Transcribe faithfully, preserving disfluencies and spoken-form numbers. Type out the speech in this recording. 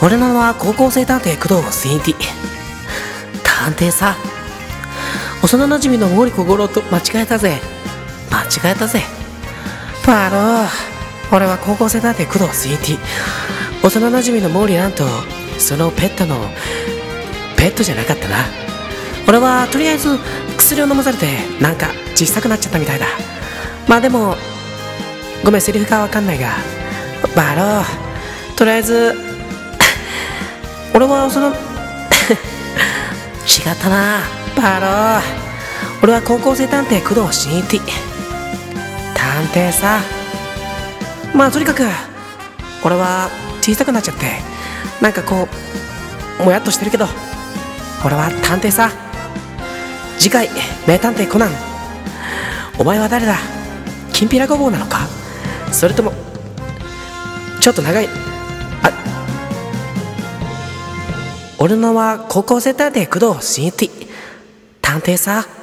俺の名は高校生探偵工藤新一。探偵さ。幼馴染の毛利小五郎と間違えたぜ。間違えたぜ。バロー。俺は高校生探偵工藤新一。幼馴染の毛利蘭とそのペットのペットじゃなかったな。俺はとりあえず薬を飲まされてなんか小さくなっちゃったみたいだ。まあでもごめん、セリフがわかんないが、バロー、とりあえず俺はその違ったな。バロー、俺は高校生探偵工藤新一。探偵さ。まあとにかく俺は小さくなっちゃってなんかこうもやっとしてるけど、俺は探偵さ。次回名探偵コナン、お前は誰だ？きんぴらごぼうなのか、それともちょっと長い。あ、俺の名は高校生探偵工藤新一。探偵さ。